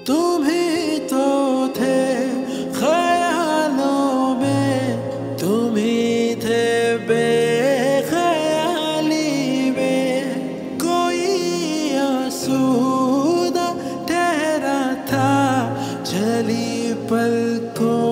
तुम ही तो थे ख्यालों में, तुम ही थे बेख्याली में। कोई आसूदा ठहरा था, चली पलकों